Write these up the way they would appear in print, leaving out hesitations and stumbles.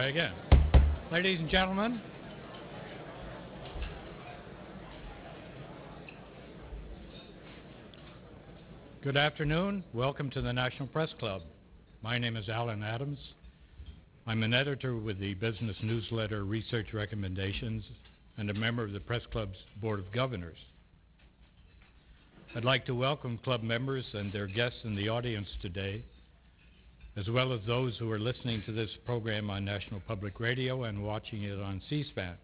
try again. Ladies and gentlemen, good afternoon. Welcome to the National Press Club. My name is Alan Adams. I'm an editor with the business newsletter Research Recommendations and a member of the Press Club's Board of Governors. I'd like to welcome club members and their guests in the audience today, as well as those who are listening to this program on National Public Radio and watching it on C-SPAN.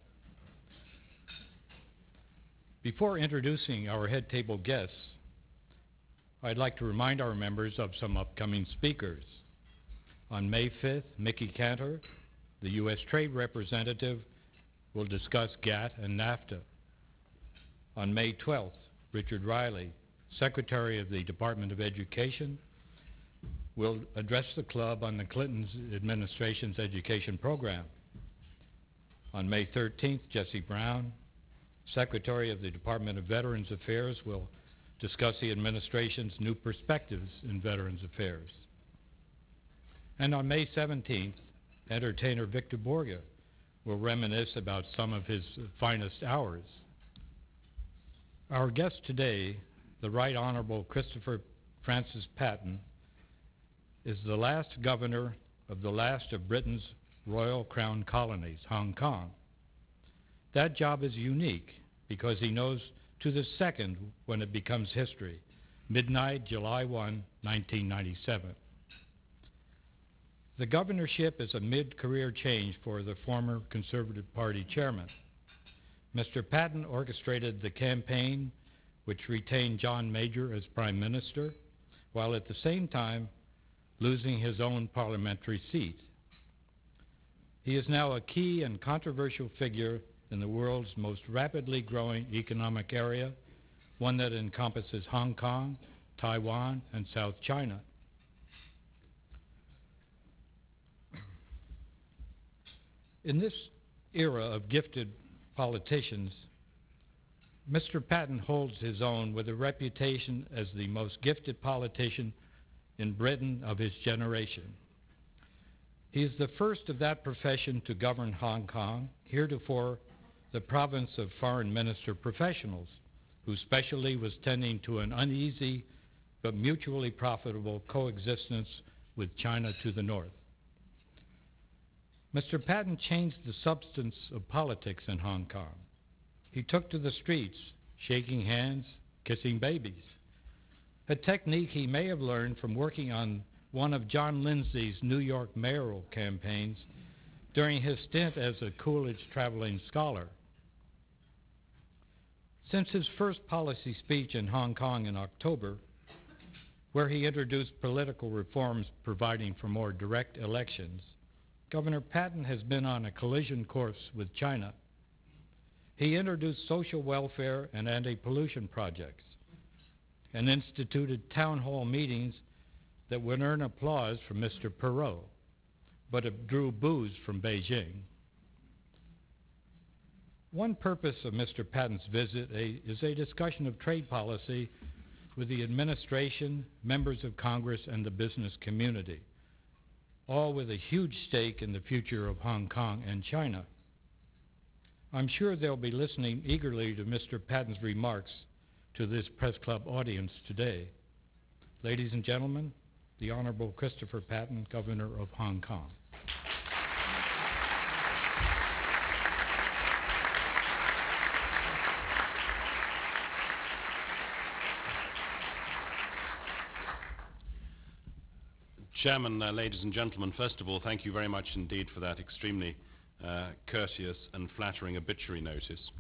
Before introducing our head table guests, I'd like to remind our members of some upcoming speakers. On May 5th, Mickey Cantor, the U.S. Trade Representative, will discuss GATT and NAFTA. On May 12th, Richard Riley, Secretary of the Department of Education, will address the club on the Clinton administration's education program. On May 13th, Jesse Brown, Secretary of the Department of Veterans Affairs, will discuss the administration's new perspectives in Veterans Affairs. And on May 17th, entertainer Victor Borge will reminisce about some of his finest hours. Our guest today, the Right Honorable Christopher Francis Patten, is the last governor of the last of Britain's royal crown colonies, Hong Kong. That job is unique because he knows to the second when it becomes history, midnight, July 1, 1997. The governorship is a mid-career change for the former Conservative Party chairman. Mr. Patten orchestrated the campaign which retained John Major as Prime Minister, while at the same time losing his own parliamentary seat. He is now a key and controversial figure in the world's most rapidly growing economic area, one that encompasses Hong Kong, Taiwan, and South China. In this era of gifted politicians, Mr. Patten holds his own with a reputation as the most gifted politician in Britain of his generation. He is the first of that profession to govern Hong Kong, heretofore the province of foreign minister professionals, whose specialty was tending to an uneasy but mutually profitable coexistence with China to the north. Mr. Patten changed the substance of politics in Hong Kong. He took to the streets, shaking hands, kissing babies, a technique he may have learned from working on one of John Lindsay's New York mayoral campaigns during his stint as a Coolidge traveling scholar. Since his first policy speech in Hong Kong in October, where he introduced political reforms providing for more direct elections, Governor Patten has been on a collision course with China. He introduced social welfare and anti-pollution projects and instituted town hall meetings that would earn applause from Mr. Perot, but it drew boos from Beijing. One purpose of Mr. Patten's visit is a discussion of trade policy with the administration, members of Congress, and the business community, all with a huge stake in the future of Hong Kong and China. I'm sure they'll be listening eagerly to Mr. Patten's remarks to this press club audience today. Ladies and gentlemen, the Honorable Christopher Patten, Governor of Hong Kong. Chairman, ladies and gentlemen, first of all, thank you very much indeed for that extremely courteous and flattering obituary notice.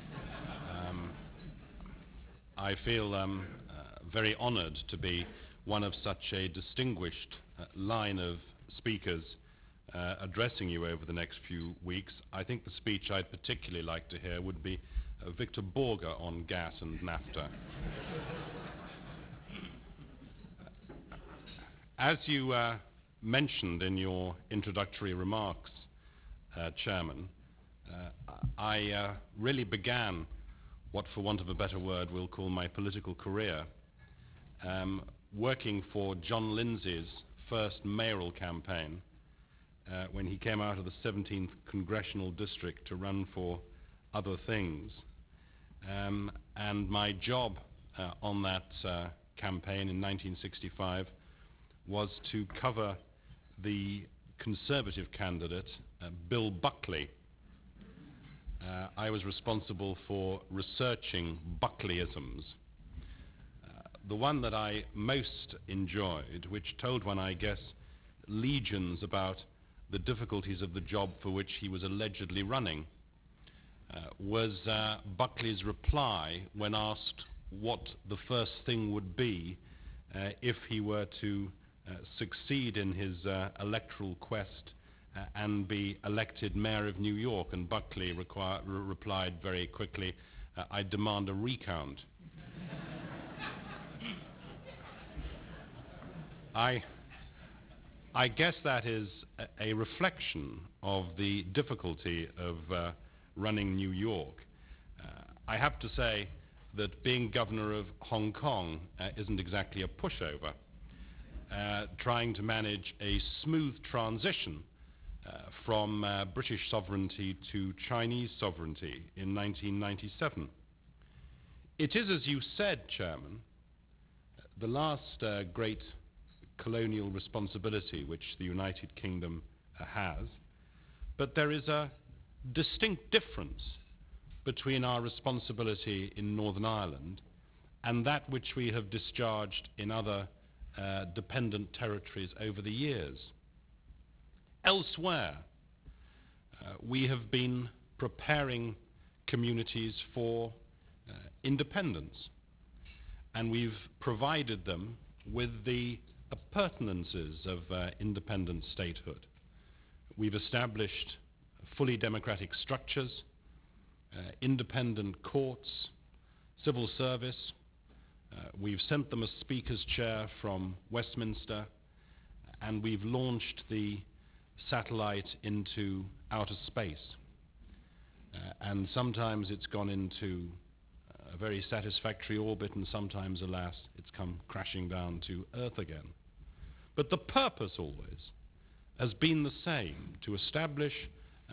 I feel very honored to be one of such a distinguished line of speakers addressing you over the next few weeks. I think the speech I'd particularly like to hear would be Victor Borge on GATT and NAFTA. As you mentioned in your introductory remarks, Chairman, I really began what, for want of a better word, we'll call my political career, working for John Lindsay's first mayoral campaign when he came out of the 17th Congressional District to run for other things. And my job on that campaign in 1965 was to cover the Conservative candidate, Bill Buckley. I was responsible for researching Buckleyisms. The one that I most enjoyed, which told one, I guess, legions about the difficulties of the job for which he was allegedly running, was Buckley's reply when asked what the first thing would be if he were to succeed in his electoral quest and be elected mayor of New York. And Buckley replied very quickly, "I demand a recount." I guess that is a reflection of the difficulty of running New York. I have to say that being governor of Hong Kong isn't exactly a pushover. Trying to manage a smooth transition from British sovereignty to Chinese sovereignty in 1997. It is, as you said, Chairman, the last great colonial responsibility which the United Kingdom has, but there is a distinct difference between our responsibility in Northern Ireland and that which we have discharged in other dependent territories over the years. Elsewhere, we have been preparing communities for independence, and we've provided them with the appurtenances of independent statehood. We've established fully democratic structures, independent courts, civil service. We've sent them a speaker's chair from Westminster, and we've launched the satellite into outer space. And sometimes it's gone into a very satisfactory orbit, and sometimes, alas, it's come crashing down to Earth again. But the purpose always has been the same: to establish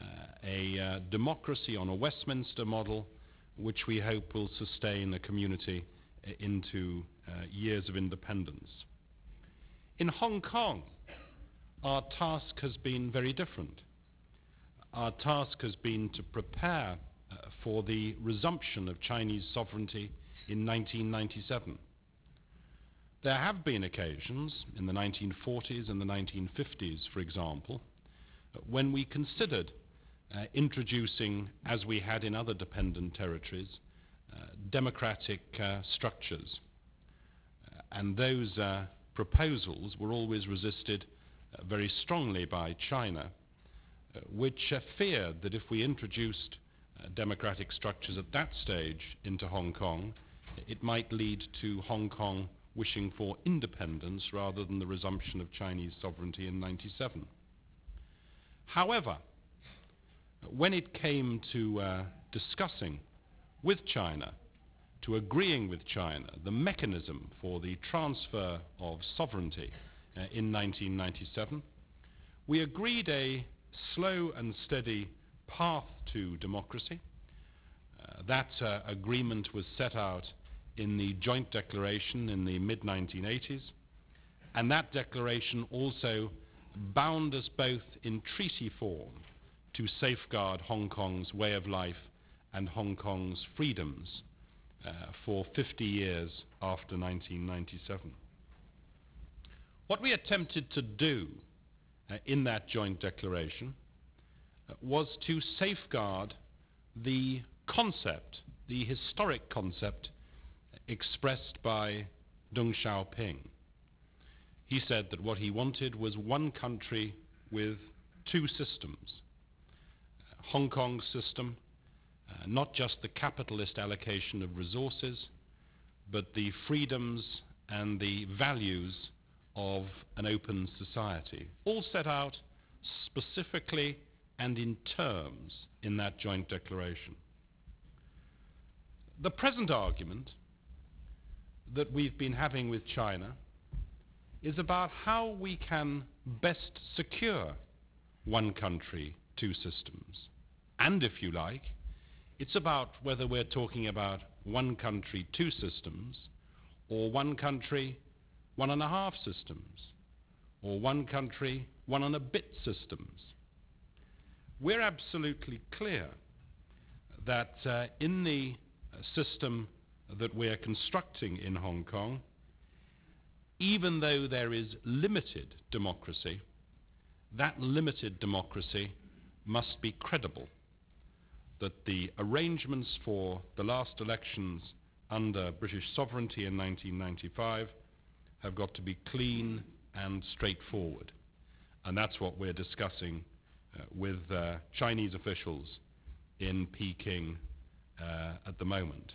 a democracy on a Westminster model which we hope will sustain a community into years of independence. In Hong Kong, our task has been very different. Our task has been to prepare for the resumption of Chinese sovereignty in 1997. There have been occasions in the 1940s and the 1950s, for example, when we considered introducing, as we had in other dependent territories, democratic structures. And those proposals were always resisted very strongly by China, which feared that if we introduced democratic structures at that stage into Hong Kong, it might lead to Hong Kong wishing for independence rather than the resumption of Chinese sovereignty in 1997. However, when it came to discussing with China, to agreeing with China, the mechanism for the transfer of sovereignty in 1997, we agreed a slow and steady path to democracy. That agreement was set out in the joint declaration in the mid-1980s, and that declaration also bound us both in treaty form to safeguard Hong Kong's way of life and Hong Kong's freedoms for 50 years after 1997. What we attempted to do in that joint declaration was to safeguard the concept, the historic concept expressed by Deng Xiaoping. He said that what he wanted was one country with two systems. Hong Kong's system, not just the capitalist allocation of resources, but the freedoms and the values of an open society, all set out specifically and in terms in that joint declaration. The present argument that we've been having with China is about how we can best secure one country, two systems. And if you like, it's about whether we're talking about one country, two systems, or one country, one and a half systems, or one country, one and a bit systems. We're absolutely clear that in the system that we're constructing in Hong Kong, even though there is limited democracy, that limited democracy must be credible, that the arrangements for the last elections under British sovereignty in 1995 have got to be clean and straightforward. And that's what we're discussing with Chinese officials in Peking at the moment.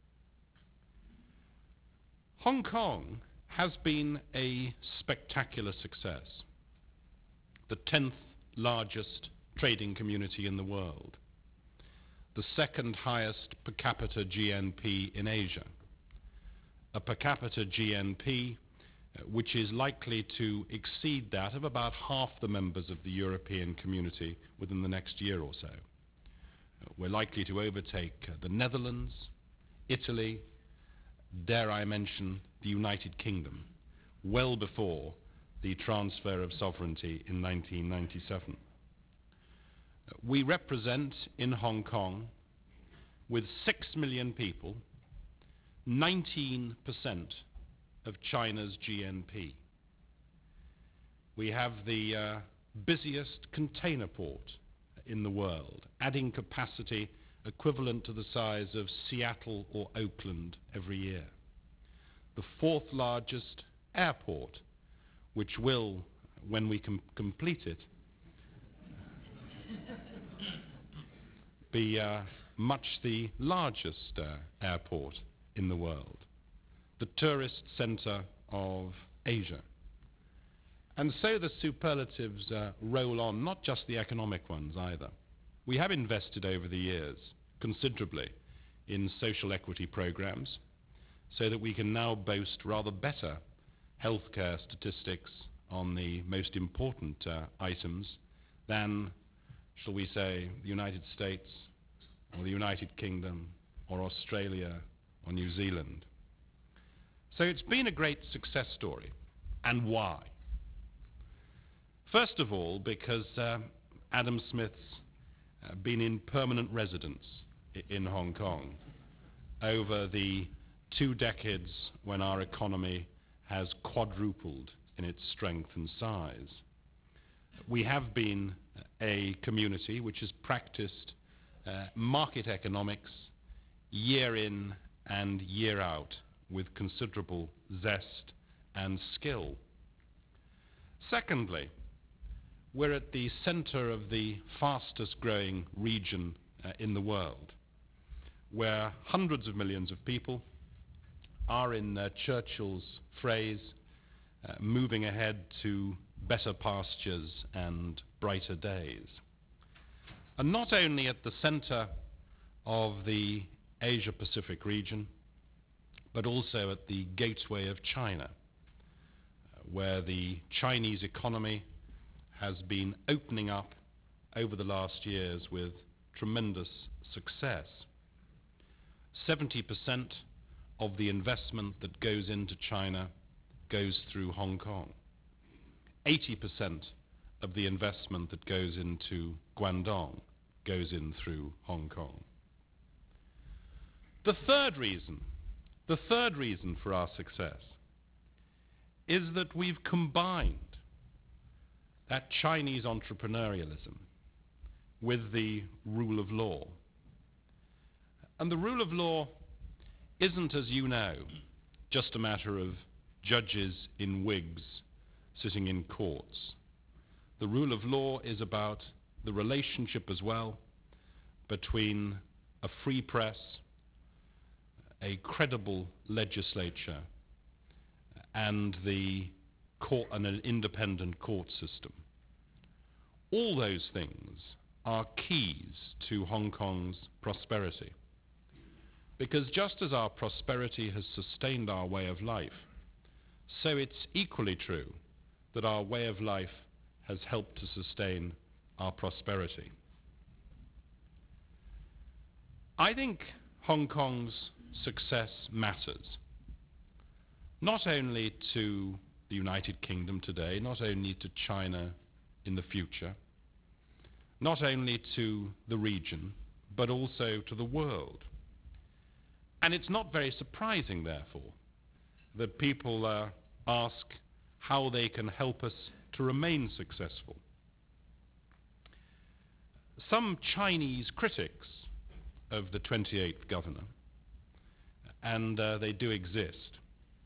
Hong Kong has been a spectacular success, the 10th largest trading community in the world, the second highest per capita GNP in Asia, a per capita GNP which is likely to exceed that of about half the members of the European community within the next year or so. We're likely to overtake the Netherlands, Italy, dare I mention, the United Kingdom, well before the transfer of sovereignty in 1997. We represent in Hong Kong, with 6 million people, 19% of China's GNP. We have the busiest container port in the world, adding capacity equivalent to the size of Seattle or Oakland every year. The 4th largest airport, which will, when we complete it, be much the largest airport in the world, the tourist center of Asia. And so the superlatives roll on, not just the economic ones either. We have invested over the years considerably in social equity programs so that we can now boast rather better healthcare statistics on the most important items than, shall we say, the United States or the United Kingdom or Australia or New Zealand. So it's been a great success story. And why? First of all, because Adam Smith's been in permanent residence in Hong Kong over the 2 decades when our economy has quadrupled in its strength and size. We have been a community which has practiced market economics year in and year out with considerable zest and skill. Secondly, we're at the center of the fastest growing region in the world, where hundreds of millions of people are, in Churchill's phrase, moving ahead to better pastures and brighter days. And not only at the center of the Asia-Pacific region, but also at the gateway of China, where the Chinese economy has been opening up over the last years with tremendous success. 70% of the investment that goes into China goes through Hong Kong. 80% of the investment that goes into Guangdong goes in through Hong Kong. The third reason for our success is that we've combined that Chinese entrepreneurialism with the rule of law. And the rule of law isn't, as you know, just a matter of judges in wigs sitting in courts. The rule of law is about the relationship as well between a free press, a credible legislature, and the court and an independent court system. All those things are keys to Hong Kong's prosperity. Because just as our prosperity has sustained our way of life, so it's equally true that our way of life has helped to sustain our prosperity. I think Hong Kong's success matters, not only to the United Kingdom today, not only to China in the future, not only to the region, but also to the world. And it's not very surprising, therefore, that people ask how they can help us to remain successful. Some Chinese critics of the 28th governor, and they do exist,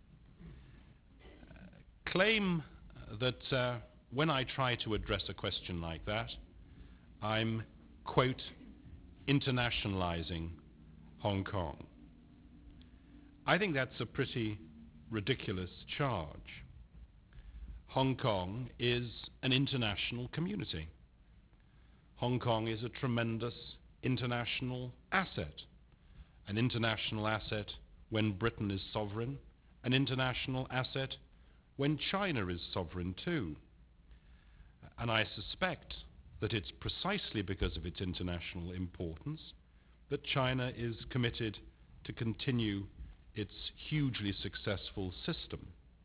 claim that when I try to address a question like that, I'm, quote, internationalizing Hong Kong. I think that's a pretty ridiculous charge. Hong Kong is an international community. Hong Kong is a tremendous international asset. An international asset when Britain is sovereign, an international asset when China is sovereign too. And I suspect that it's precisely because of its international importance that China is committed to continue its hugely successful system.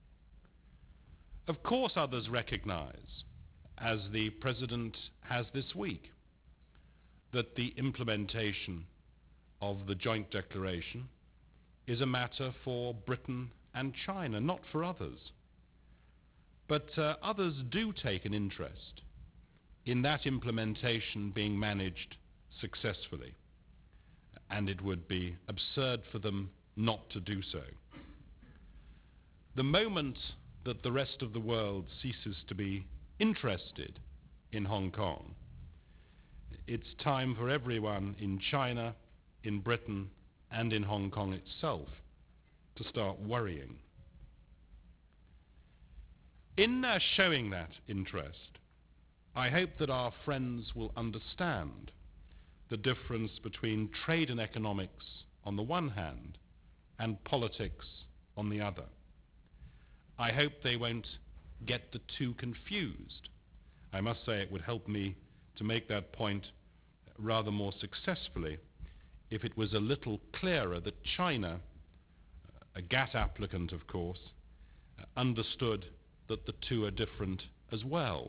Of course, others recognize, as the President has this week, that the implementation of the joint declaration is a matter for Britain and China, not for others. But others do take an interest in that implementation being managed successfully, and it would be absurd for them not to do so. The moment that the rest of the world ceases to be interested in Hong Kong, it's time for everyone in China, in Britain, and in Hong Kong itself to start worrying. In showing that interest, I hope that our friends will understand the difference between trade and economics on the one hand and politics on the other. I hope they won't get the two confused. I must say it would help me to make that point rather more successfully if it was a little clearer that China, a GATT applicant of course, understood that the two are different as well.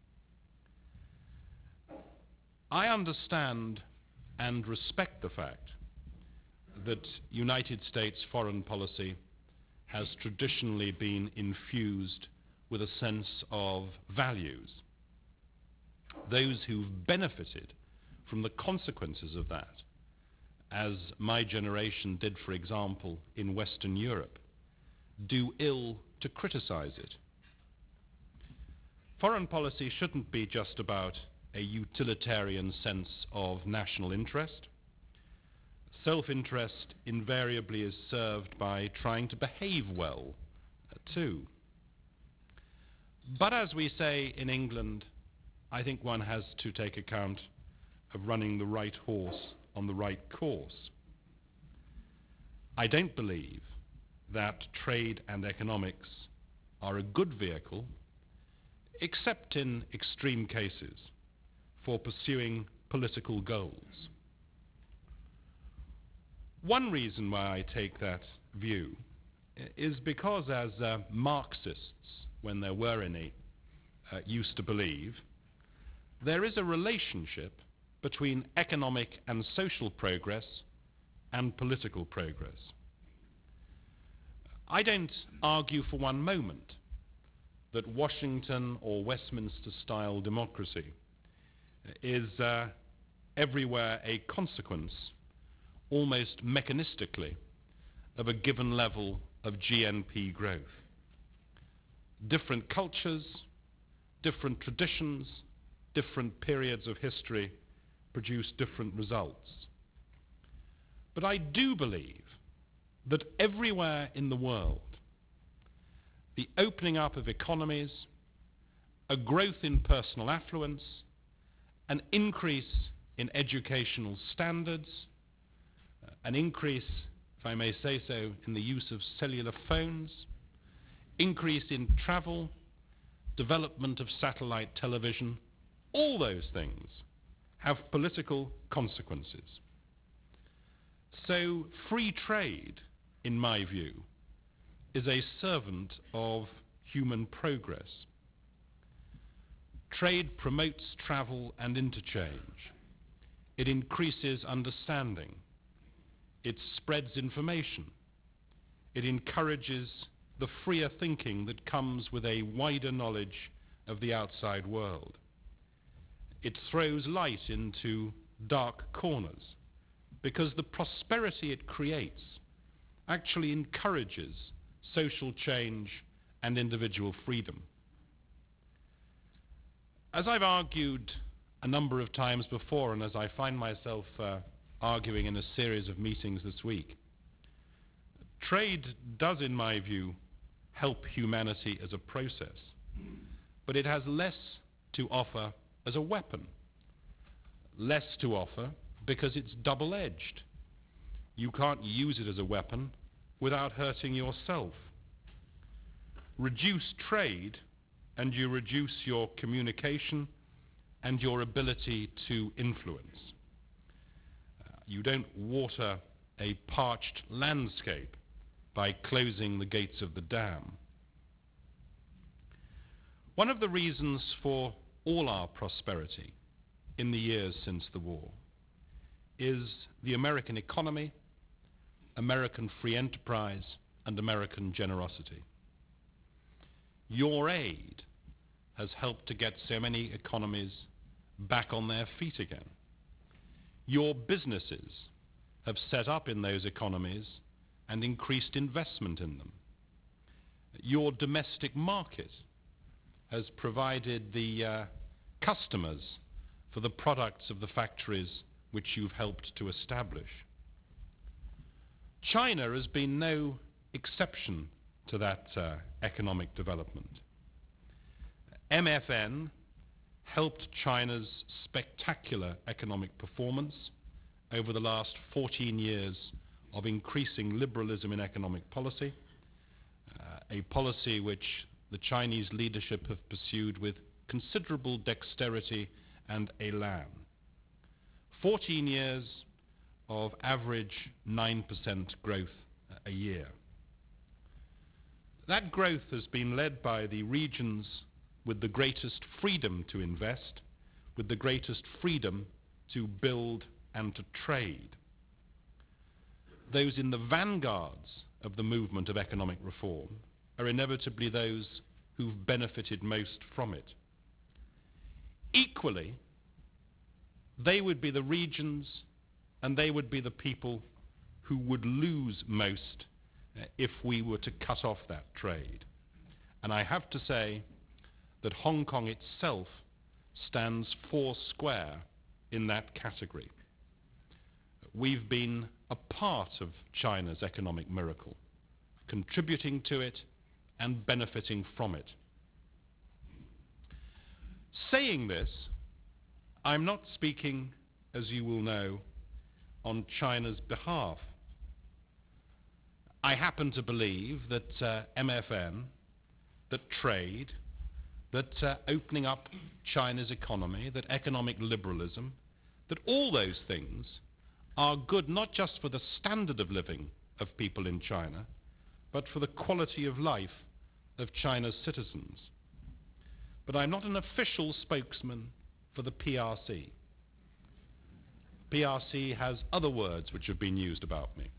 I understand and respect the fact that United States foreign policy has traditionally been infused with a sense of values. Those who've benefited from the consequences of that, as my generation did, for example, in Western Europe, do ill to criticize it. Foreign policy shouldn't be just about a utilitarian sense of national interest. Self-interest invariably is served by trying to behave well, too. But as we say in England, I think one has to take account of running the right horse on the right course. I don't believe that trade and economics are a good vehicle, except in extreme cases, for pursuing political goals. One reason why I take that view is because, as Marxists, when there were any, used to believe, there is a relationship between economic and social progress and political progress. I don't argue for one moment that Washington or Westminster-style democracy is everywhere a consequence, almost mechanistically, of a given level of GNP growth. Different cultures, different traditions, different periods of history produce different results. But I do believe that everywhere in the world, the opening up of economies, a growth in personal affluence, an increase in educational standards, an increase, if I may say so, in the use of cellular phones, increase in travel, development of satellite television, All those things have political consequences. So free trade, in my view, is a servant of human progress. Trade promotes travel and interchange. It increases understanding. It spreads information. It encourages the freer thinking that comes with a wider knowledge of the outside world. It throws light into dark corners because the prosperity it creates actually encourages social change and individual freedom. As I've argued a number of times before, and as I find myself arguing in a series of meetings this week, trade does, in my view, help humanity as a process, but it has less to offer as a weapon. Less to offer because it's double-edged. You can't use it as a weapon without hurting yourself. Reduce trade and you reduce your communication and your ability to influence. You don't water a parched landscape by closing the gates of the dam. One of the reasons for all our prosperity in the years since the war is the American economy, American free enterprise, and American generosity. Your aid has helped to get so many economies back on their feet again. Your businesses have set up in those economies and increased investment in them. Your domestic market has provided the customers for the products of the factories which you've helped to establish. China has been no exception to that economic development. MFN helped China's spectacular economic performance over the last 14 years of increasing liberalism in economic policy, a policy which the Chinese leadership have pursued with considerable dexterity and élan. 14 years of average 9% growth a year. That growth has been led by the regions with the greatest freedom to invest, with the greatest freedom to build and to trade. Those in the vanguards of the movement of economic reform are inevitably those who've benefited most from it. Equally, they would be the regions and they would be the people who would lose most if we were to cut off that trade. And I have to say that Hong Kong itself stands four square in that category. We've been a part of China's economic miracle, contributing to it and benefiting from it. Saying this, I'm not speaking, as you will know, on China's behalf. I happen to believe that MFN, that trade, that opening up China's economy, that economic liberalism, that all those things are good not just for the standard of living of people in China, but for the quality of life of China's citizens. But I'm not an official spokesman for the PRC. PRC has other words which have been used about me.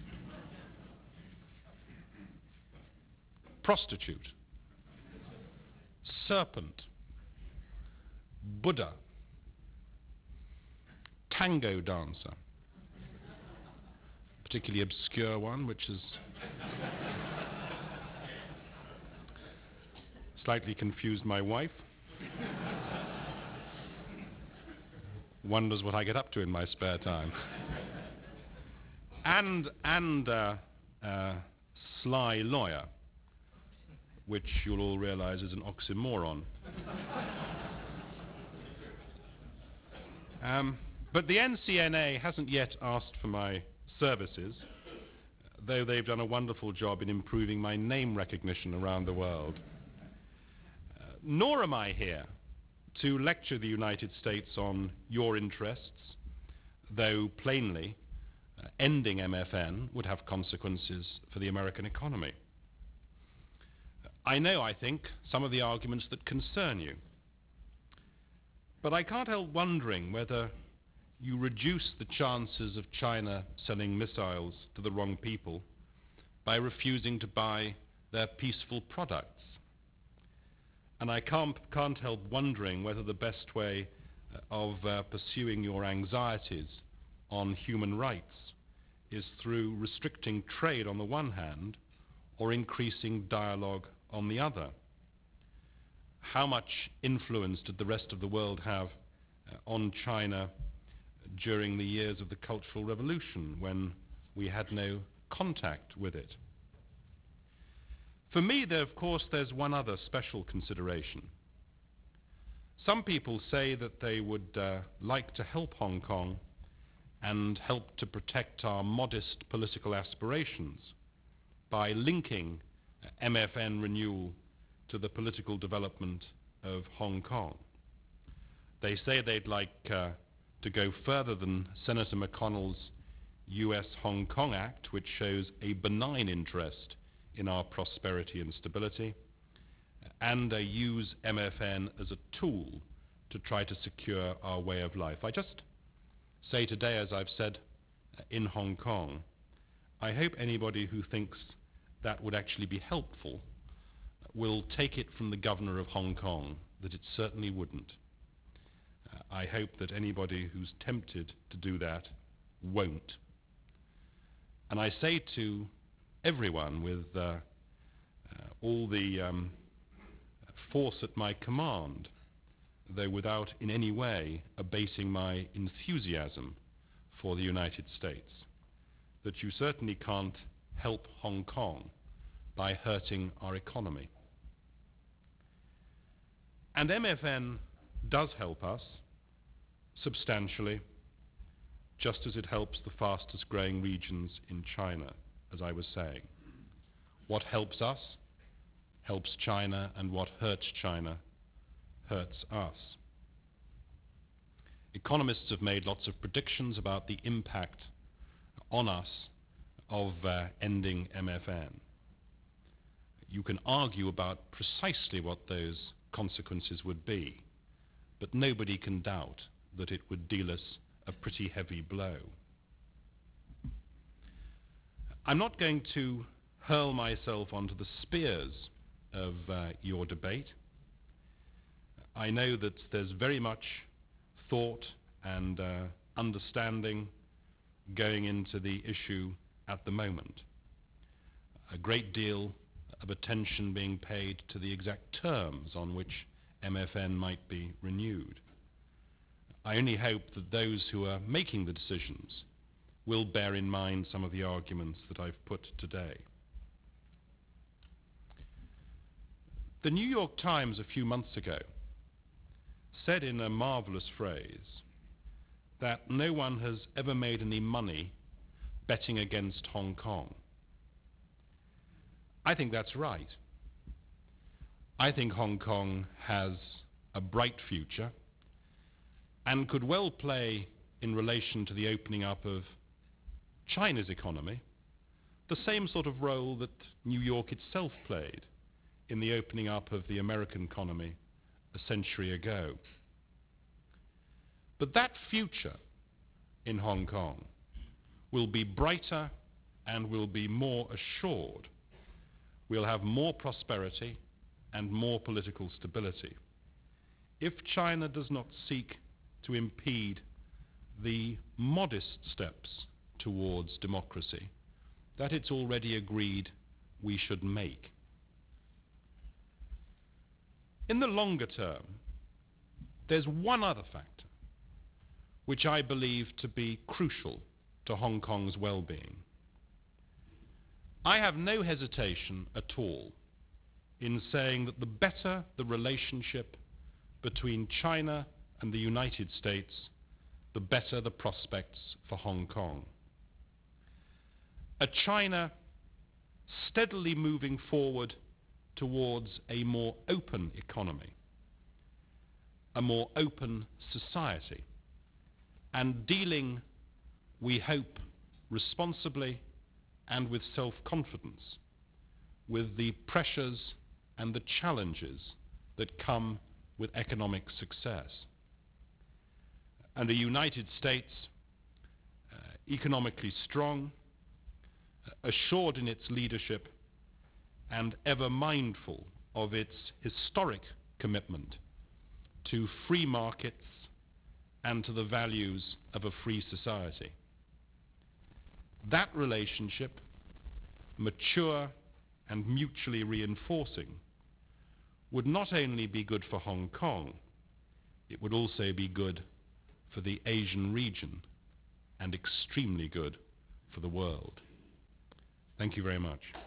Prostitute, serpent, Buddha, tango dancer, particularly obscure one which is slightly confused my wife. Wonders what I get up to in my spare time. And sly lawyer, which you'll all realize is an oxymoron. But the NCNA hasn't yet asked for my services, though they've done a wonderful job in improving my name recognition around the world. Nor am I here to lecture the United States on your interests, though plainly ending MFN would have consequences for the American economy. I know, I think, some of the arguments that concern you, but I can't help wondering whether you reduce the chances of China selling missiles to the wrong people by refusing to buy their peaceful products. And I can't help wondering whether the best way of pursuing your anxieties on human rights is through restricting trade on the one hand or increasing dialogue on the other. How much influence did the rest of the world have on China during the years of the Cultural Revolution when we had no contact with it? For me, of course, there's one other special consideration. Some people say that they would like to help Hong Kong and help to protect our modest political aspirations by linking MFN renewal to the political development of Hong Kong. They say they'd like to go further than Senator McConnell's US Hong Kong Act, which shows a benign interest in our prosperity and stability, and use MFN as a tool to try to secure our way of life. I just say today, as I've said in Hong Kong, I hope anybody who thinks that would actually be helpful will take it from the governor of Hong Kong that it certainly wouldn't. I hope that anybody who's tempted to do that won't. And I say to everyone with all the force at my command, though without in any way abating my enthusiasm for the United States, that you certainly can't help Hong Kong by hurting our economy. And MFN does help us substantially, just as it helps the fastest growing regions in China, as I was saying. What helps us helps China, and what hurts China hurts us. Economists have made lots of predictions about the impact on us of ending MFN. You can argue about precisely what those consequences would be, but nobody can doubt that it would deal us a pretty heavy blow. I'm not going to hurl myself onto the spears of your debate. I know that there's very much thought and understanding going into the issue at the moment. A great deal of attention being paid to the exact terms on which MFN might be renewed. I only hope that those who are making the decisions will bear in mind some of the arguments that I've put today. The New York Times a few months ago said in a marvelous phrase that no one has ever made any money betting against Hong Kong. I think that's right. I think Hong Kong has a bright future and could well play, in relation to the opening up of China's economy, the same sort of role that New York itself played in the opening up of the American economy a century ago. But that future in Hong Kong will be brighter and will be more assured. We'll have more prosperity and more political stability if China does not seek to impede the modest steps towards democracy that it's already agreed we should make. In the longer term, there's one other factor which I believe to be crucial to Hong Kong's well-being. I have no hesitation at all in saying that the better the relationship between China and the United States, the better the prospects for Hong Kong. A China steadily moving forward towards a more open economy a more open society, and dealing, we hope, responsibly and with self-confidence with the pressures and the challenges that come with economic success. And a United States economically strong, assured in its leadership, and ever mindful of its historic commitment to free markets and to the values of a free society. That relationship, mature and mutually reinforcing, would not only be good for Hong Kong, it would also be good for the Asian region and extremely good for the world. Thank you very much.